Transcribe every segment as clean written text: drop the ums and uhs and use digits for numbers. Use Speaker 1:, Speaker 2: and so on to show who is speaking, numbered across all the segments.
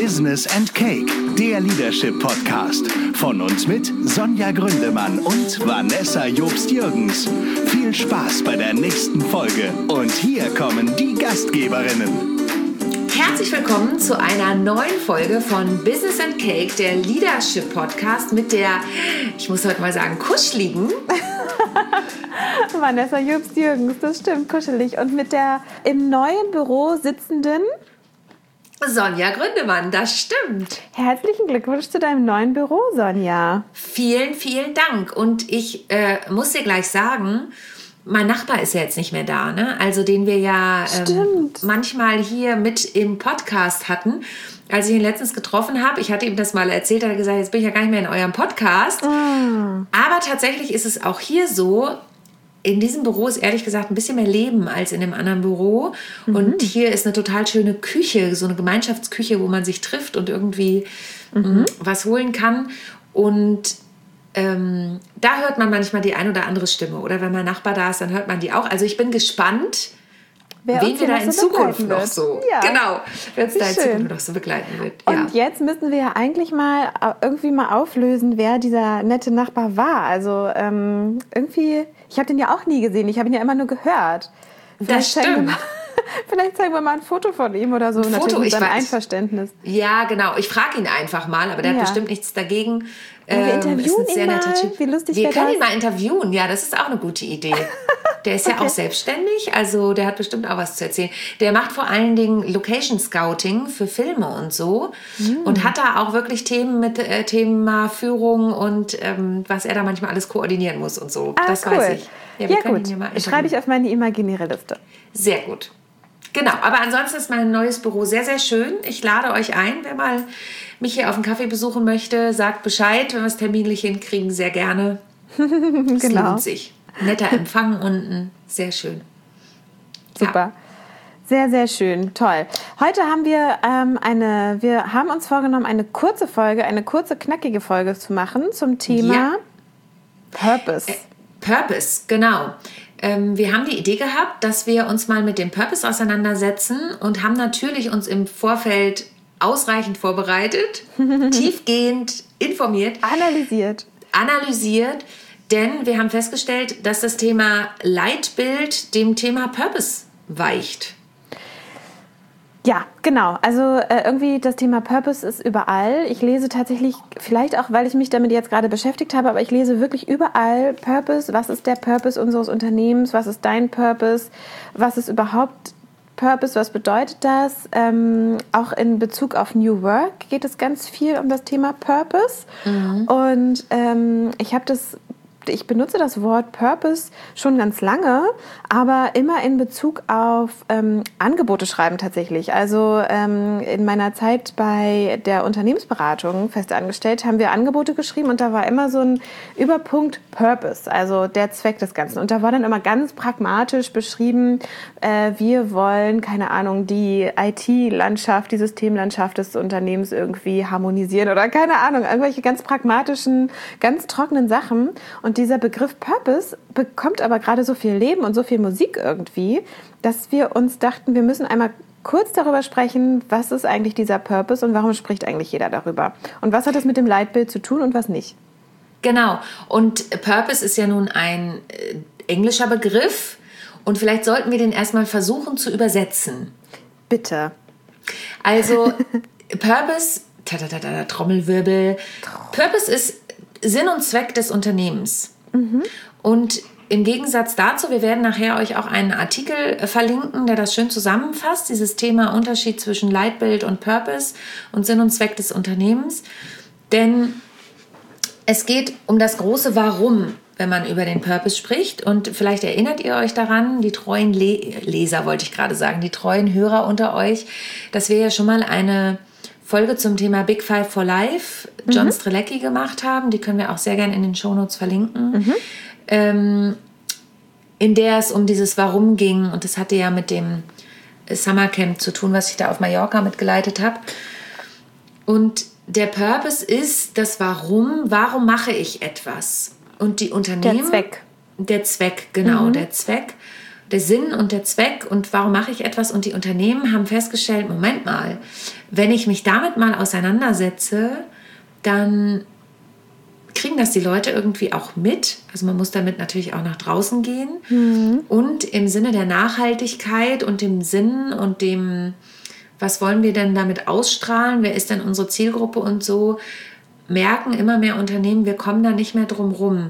Speaker 1: Business and Cake, der Leadership Podcast. Von und mit Sonja Gründemann und Vanessa Jobst-Jürgens. Viel Spaß bei der nächsten Folge. Und hier kommen die Gastgeberinnen.
Speaker 2: Herzlich willkommen zu einer neuen Folge von Business and Cake, der Leadership Podcast mit der, ich muss heute mal sagen, kuscheligen
Speaker 3: Vanessa Jobst-Jürgens, das stimmt, kuschelig. Und mit der im neuen Büro sitzenden
Speaker 2: Sonja Gründemann, das stimmt.
Speaker 3: Herzlichen Glückwunsch zu deinem neuen Büro, Sonja.
Speaker 2: Vielen, vielen Dank. Und ich muss dir gleich sagen, mein Nachbar ist ja jetzt nicht mehr da, ne? Also den wir ja manchmal hier mit im Podcast hatten. Als ich ihn letztens getroffen habe, ich hatte ihm das mal erzählt, hat er gesagt, jetzt bin ich ja gar nicht mehr in eurem Podcast. Aber tatsächlich ist es auch hier so, in diesem Büro ist ehrlich gesagt ein bisschen mehr Leben als in dem anderen Büro. Und hier ist eine total schöne Küche, so eine Gemeinschaftsküche, wo man sich trifft und irgendwie was holen kann. Und da hört man manchmal die ein oder andere Stimme. Oder wenn mein Nachbar da ist, dann hört man die auch. Also ich bin gespannt, wen wir da in Zukunft noch so, wer uns da in Zukunft noch so begleiten wird. Ja.
Speaker 3: Und jetzt müssen wir ja eigentlich mal irgendwie mal auflösen, wer dieser nette Nachbar war. Also irgendwie, ich habe den ja auch nie gesehen, ich habe ihn ja immer nur gehört.
Speaker 2: Das stimmt.
Speaker 3: Vielleicht zeigen wir mal ein Foto von ihm oder so, natürlich mit seinem Einverständnis.
Speaker 2: Ja, genau. Ich frage ihn einfach mal, aber der hat bestimmt nichts dagegen.
Speaker 3: Wir interviewen ihn mal. Wie lustig
Speaker 2: wir können ihn mal interviewen. Ja, das ist auch eine gute Idee. Der ist ja auch selbstständig, also der hat bestimmt auch was zu erzählen. Der macht vor allen Dingen Location Scouting für Filme und so und hat da auch wirklich Themen mit Thema Führung und was er da manchmal alles koordinieren muss und so. Das
Speaker 3: cool.
Speaker 2: weiß ich.
Speaker 3: Ja, gut. Schreibe ich auf meine imaginäre Liste.
Speaker 2: Sehr gut. Genau, aber ansonsten ist mein neues Büro sehr, sehr schön. Ich lade euch ein, wer mal mich hier auf einen Kaffee besuchen möchte, sagt Bescheid, wenn wir es terminlich hinkriegen, sehr gerne. Es lohnt sich. Netter Empfang unten, sehr schön.
Speaker 3: Super. Ja. Sehr, sehr schön, toll. Heute haben wir wir haben uns vorgenommen, eine kurze Folge, eine kurze, knackige Folge zu machen zum Thema Purpose.
Speaker 2: Purpose, genau. Wir haben die Idee gehabt, dass wir uns mal mit dem Purpose auseinandersetzen und haben natürlich uns im Vorfeld ausreichend vorbereitet, tiefgehend informiert, analysiert, denn wir haben festgestellt, dass das Thema Leitbild dem Thema Purpose weicht.
Speaker 3: Ja, genau. Also irgendwie das Thema Purpose ist überall. Ich lese tatsächlich, vielleicht auch, weil ich mich damit jetzt gerade beschäftigt habe, aber ich lese wirklich überall Purpose. Was ist der Purpose unseres Unternehmens? Was ist dein Purpose? Was ist überhaupt Purpose? Was bedeutet das? Auch in Bezug auf New Work geht es ganz viel um das Thema Purpose. Und ich benutze das Wort Purpose schon ganz lange, aber immer in Bezug auf Angebote schreiben tatsächlich. Also in meiner Zeit bei der Unternehmensberatung fest angestellt, haben wir Angebote geschrieben und da war immer so ein Überpunkt Purpose, also der Zweck des Ganzen. Und da war dann immer ganz pragmatisch beschrieben, wir wollen, keine Ahnung, die IT-Landschaft, die Systemlandschaft des Unternehmens irgendwie harmonisieren oder keine Ahnung, irgendwelche ganz pragmatischen, ganz trockenen Sachen. Und dieser Begriff Purpose bekommt aber gerade so viel Leben und so viel Musik irgendwie, dass wir uns dachten, wir müssen einmal kurz darüber sprechen, was ist eigentlich dieser Purpose und warum spricht eigentlich jeder darüber? Und was hat es mit dem Leitbild zu tun und was nicht?
Speaker 2: Genau. Und Purpose ist ja nun ein englischer Begriff und vielleicht sollten wir den erstmal versuchen zu übersetzen.
Speaker 3: Bitte.
Speaker 2: Also Purpose, Trommelwirbel. Purpose ist Sinn und Zweck des Unternehmens. Und im Gegensatz dazu, wir werden nachher euch auch einen Artikel verlinken, der das schön zusammenfasst, dieses Thema Unterschied zwischen Leitbild und Purpose und Sinn und Zweck des Unternehmens. Denn es geht um das große Warum, wenn man über den Purpose spricht. Und vielleicht erinnert ihr euch daran, die treuen Leser, wollte ich gerade sagen, die treuen Hörer unter euch, dass wir ja schon mal eine Folge zum Thema Big Five for Life, John Strelecki, gemacht haben. Die können wir auch sehr gerne in den Shownotes verlinken. In der es um dieses Warum ging. Und das hatte ja mit dem Summercamp zu tun, was ich da auf Mallorca mitgeleitet habe. Und der Purpose ist das Warum. Warum mache ich etwas? Und die Unternehmen...
Speaker 3: Der Zweck.
Speaker 2: Der Zweck, genau. Der Zweck. der Sinn und der Zweck und warum mache ich etwas. Und die Unternehmen haben festgestellt, Moment mal, wenn ich mich damit mal auseinandersetze, dann kriegen das die Leute irgendwie auch mit. Also man muss damit natürlich auch nach draußen gehen. Und im Sinne der Nachhaltigkeit und dem Sinn und dem, was wollen wir denn damit ausstrahlen, wer ist denn unsere Zielgruppe und so, merken immer mehr Unternehmen, wir kommen da nicht mehr drum rum.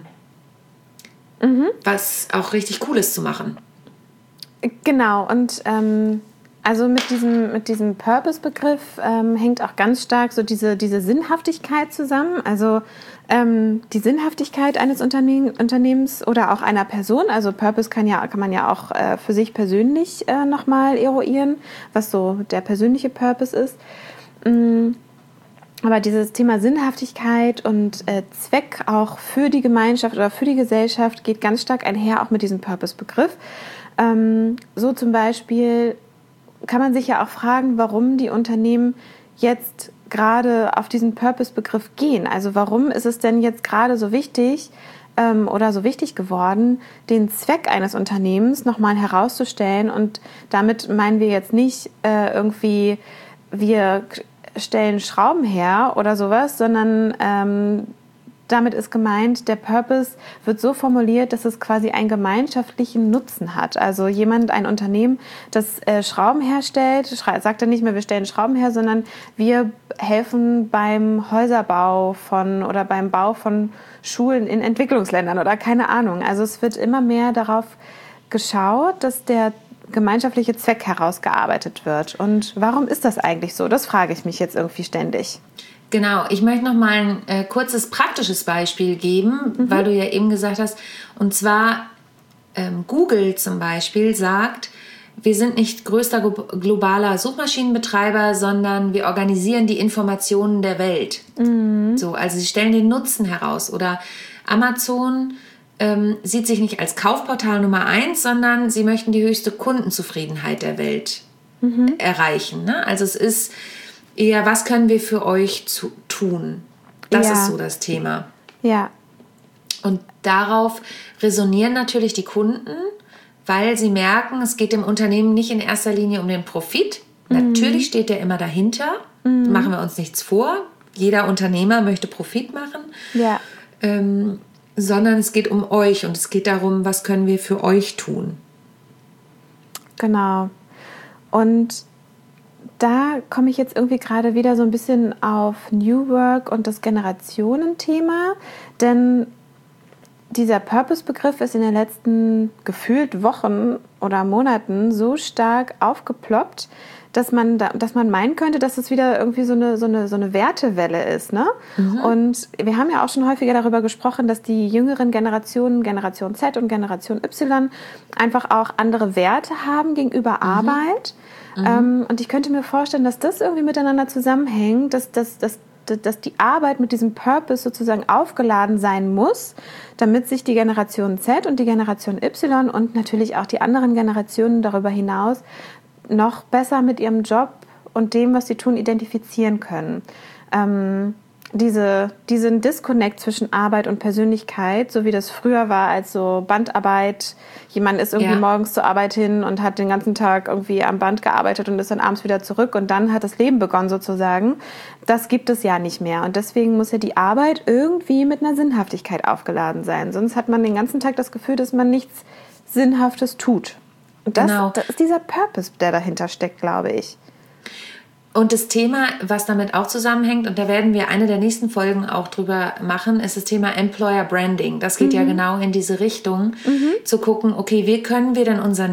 Speaker 2: Was auch richtig cool ist zu machen.
Speaker 3: Genau, und also mit diesem Purpose-Begriff hängt auch ganz stark so diese Sinnhaftigkeit zusammen. Also die Sinnhaftigkeit eines Unternehmens oder auch einer Person. Also Purpose kann man ja auch für sich persönlich nochmal eruieren, was so der persönliche Purpose ist. Aber dieses Thema Sinnhaftigkeit und Zweck auch für die Gemeinschaft oder für die Gesellschaft geht ganz stark einher auch mit diesem Purpose-Begriff. So zum Beispiel kann man sich ja auch fragen, warum die Unternehmen jetzt gerade auf diesen Purpose-Begriff gehen. Also warum ist es denn jetzt gerade so wichtig oder so wichtig geworden, den Zweck eines Unternehmens nochmal herauszustellen? Und damit meinen wir jetzt nicht irgendwie, wir stellen Schrauben her oder sowas, sondern damit ist gemeint, der Purpose wird so formuliert, dass es quasi einen gemeinschaftlichen Nutzen hat. Also ein Unternehmen, das Schrauben herstellt, sagt dann nicht mehr, wir stellen Schrauben her, sondern wir helfen beim Häuserbau oder beim Bau von Schulen in Entwicklungsländern oder keine Ahnung. Also es wird immer mehr darauf geschaut, dass der gemeinschaftliche Zweck herausgearbeitet wird. Und warum ist das eigentlich so? Das frage ich mich jetzt irgendwie ständig.
Speaker 2: Genau, ich möchte noch mal ein kurzes praktisches Beispiel geben, weil du ja eben gesagt hast, und zwar Google zum Beispiel sagt, wir sind nicht größter globaler Suchmaschinenbetreiber, sondern wir organisieren die Informationen der Welt. So, also sie stellen den Nutzen heraus. Oder Amazon sieht sich nicht als Kaufportal Nummer 1, sondern sie möchten die höchste Kundenzufriedenheit der Welt erreichen. Ne? Also es ist eher, was können wir für euch tun? Das ist so das Thema.
Speaker 3: Ja.
Speaker 2: Und darauf resonieren natürlich die Kunden, weil sie merken, es geht dem Unternehmen nicht in erster Linie um den Profit. Natürlich steht der immer dahinter. Machen wir uns nichts vor. Jeder Unternehmer möchte Profit machen.
Speaker 3: Ja.
Speaker 2: Sondern es geht um euch und es geht darum, was können wir für euch tun.
Speaker 3: Genau. Und da komme ich jetzt irgendwie gerade wieder so ein bisschen auf New Work und das Generationenthema, denn dieser Purpose-Begriff ist in den letzten gefühlt Wochen oder Monaten so stark aufgeploppt, dass man meinen könnte, dass es wieder irgendwie so eine Wertewelle ist. Ne? Und wir haben ja auch schon häufiger darüber gesprochen, dass die jüngeren Generationen, Generation Z und Generation Y, einfach auch andere Werte haben gegenüber Arbeit. Und ich könnte mir vorstellen, dass das irgendwie miteinander zusammenhängt, dass die Arbeit mit diesem Purpose sozusagen aufgeladen sein muss, damit sich die Generation Z und die Generation Y und natürlich auch die anderen Generationen darüber hinaus noch besser mit ihrem Job und dem, was sie tun, identifizieren können. Diesen Disconnect zwischen Arbeit und Persönlichkeit, so wie das früher war, als so Bandarbeit, jemand ist irgendwie morgens zur Arbeit hin und hat den ganzen Tag irgendwie am Band gearbeitet und ist dann abends wieder zurück und dann hat das Leben begonnen sozusagen. Das gibt es ja nicht mehr und deswegen muss ja die Arbeit irgendwie mit einer Sinnhaftigkeit aufgeladen sein. Sonst hat man den ganzen Tag das Gefühl, dass man nichts Sinnhaftes tut. Und das ist dieser Purpose, der dahinter steckt, glaube ich.
Speaker 2: Und das Thema, was damit auch zusammenhängt, und da werden wir eine der nächsten Folgen auch drüber machen, ist das Thema Employer Branding. Das geht ja genau in diese Richtung, zu gucken, okay, wie können wir denn unser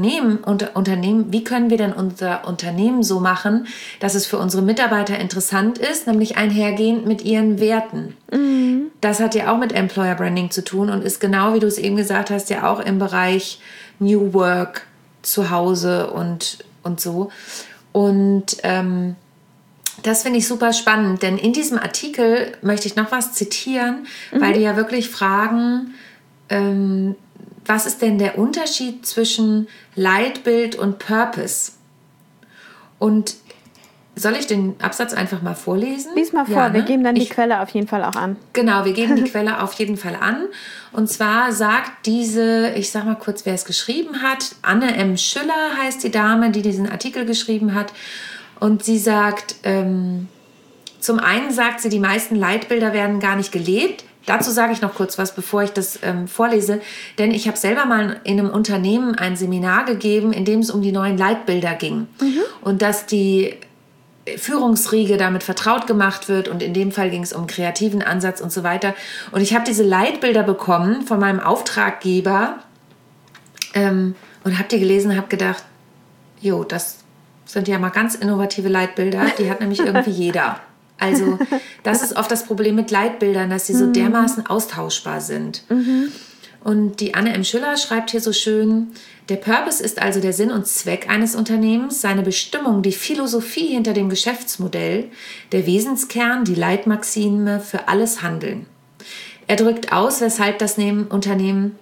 Speaker 2: Unternehmen so machen, dass es für unsere Mitarbeiter interessant ist, nämlich einhergehend mit ihren Werten. Das hat ja auch mit Employer Branding zu tun und ist genau, wie du es eben gesagt hast, ja auch im Bereich New Work zu Hause und so. Und das finde ich super spannend, denn in diesem Artikel möchte ich noch was zitieren, weil die ja wirklich fragen, was ist denn der Unterschied zwischen Leitbild und Purpose? Und soll ich den Absatz einfach mal vorlesen?
Speaker 3: Lies mal vor, wir geben dann die Quelle auf jeden Fall auch an.
Speaker 2: Genau, wir geben die Quelle auf jeden Fall an. Und zwar sagt diese, ich sag mal kurz, wer es geschrieben hat, Anne M. Schüller heißt die Dame, die diesen Artikel geschrieben hat. Und sie sagt, zum einen sagt sie, die meisten Leitbilder werden gar nicht gelebt. Dazu sage ich noch kurz was, bevor ich das vorlese. Denn ich habe selber mal in einem Unternehmen ein Seminar gegeben, in dem es um die neuen Leitbilder ging. Und dass die Führungsriege damit vertraut gemacht wird. Und in dem Fall ging es um kreativen Ansatz und so weiter. Und ich habe diese Leitbilder bekommen von meinem Auftraggeber und habe die gelesen und habe gedacht, jo, das sind ja mal ganz innovative Leitbilder. Die hat nämlich irgendwie jeder. Also das ist oft das Problem mit Leitbildern, dass sie so dermaßen austauschbar sind. Und die Anne M. Schüller schreibt hier so schön, der Purpose ist also der Sinn und Zweck eines Unternehmens, seine Bestimmung, die Philosophie hinter dem Geschäftsmodell, der Wesenskern, die Leitmaxime für alles Handeln. Er drückt aus, weshalb das Unternehmen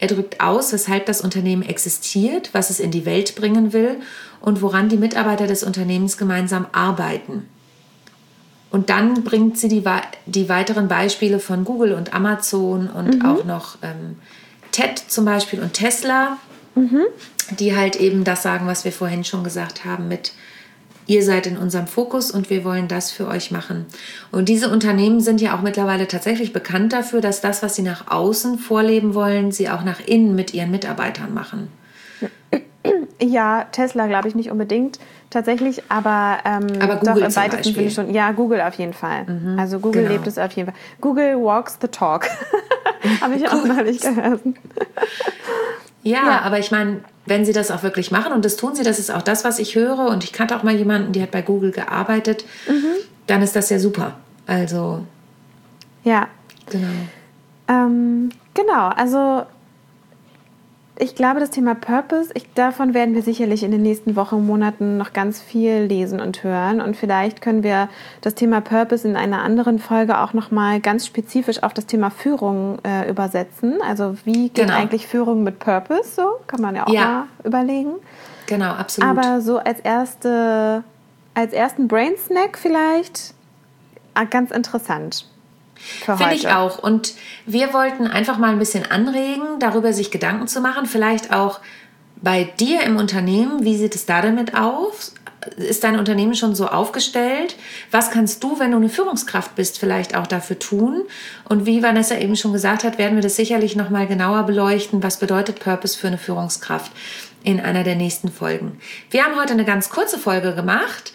Speaker 2: existiert, was es in die Welt bringen will und woran die Mitarbeiter des Unternehmens gemeinsam arbeiten. Und dann bringt sie die weiteren Beispiele von Google und Amazon und auch noch TED zum Beispiel und Tesla, die halt eben das sagen, was wir vorhin schon gesagt haben mit ihr seid in unserem Fokus und wir wollen das für euch machen. Und diese Unternehmen sind ja auch mittlerweile tatsächlich bekannt dafür, dass das, was sie nach außen vorleben wollen, sie auch nach innen mit ihren Mitarbeitern machen.
Speaker 3: Ja, Tesla glaube ich nicht unbedingt tatsächlich, aber
Speaker 2: Google
Speaker 3: doch im
Speaker 2: zum
Speaker 3: weitesten Sinne schon. Ja, Google auf jeden Fall. Also Google lebt es auf jeden Fall. Google walks the talk. Habe ich auch neulich gehört.
Speaker 2: Ja, aber ich meine, wenn sie das auch wirklich machen und das tun sie, das ist auch das, was ich höre und ich kannte auch mal jemanden, die hat bei Google gearbeitet, dann ist das ja super. Also
Speaker 3: ja.
Speaker 2: Genau.
Speaker 3: Genau, also ich glaube, das Thema Purpose, davon werden wir sicherlich in den nächsten Wochen und Monaten noch ganz viel lesen und hören. Und vielleicht können wir das Thema Purpose in einer anderen Folge auch nochmal ganz spezifisch auf das Thema Führung übersetzen. Also wie geht eigentlich Führung mit Purpose? So kann man ja auch mal überlegen.
Speaker 2: Genau, absolut.
Speaker 3: Aber so als ersten Brain-Snack vielleicht ganz interessant.
Speaker 2: Finde ich auch. Und wir wollten einfach mal ein bisschen anregen, darüber sich Gedanken zu machen. Vielleicht auch bei dir im Unternehmen. Wie sieht es da damit aus? Ist dein Unternehmen schon so aufgestellt? Was kannst du, wenn du eine Führungskraft bist, vielleicht auch dafür tun? Und wie Vanessa eben schon gesagt hat, werden wir das sicherlich noch mal genauer beleuchten. Was bedeutet Purpose für eine Führungskraft in einer der nächsten Folgen? Wir haben heute eine ganz kurze Folge gemacht.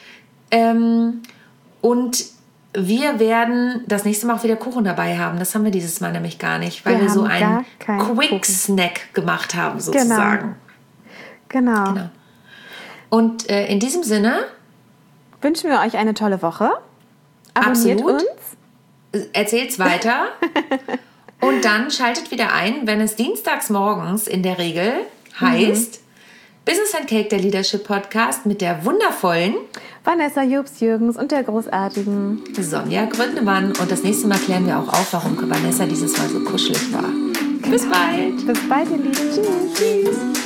Speaker 2: Und wir werden das nächste Mal auch wieder Kuchen dabei haben. Das haben wir dieses Mal nämlich gar nicht, weil wir so einen Quick-Snack gemacht haben, sozusagen.
Speaker 3: Genau.
Speaker 2: Und in diesem Sinne
Speaker 3: wünschen wir euch eine tolle Woche. Abonniert uns.
Speaker 2: Erzählt's weiter. Und dann schaltet wieder ein, wenn es dienstags morgens in der Regel heißt Business and Cake, der Leadership Podcast mit der wundervollen
Speaker 3: Vanessa Jobst-Jürgens und der großartigen
Speaker 2: Sonja Gründemann. Und das nächste Mal klären wir auch auf, warum Vanessa dieses Mal so kuschelig war. Bis bald.
Speaker 3: Bis bald, ihr Lieben. Tschüss.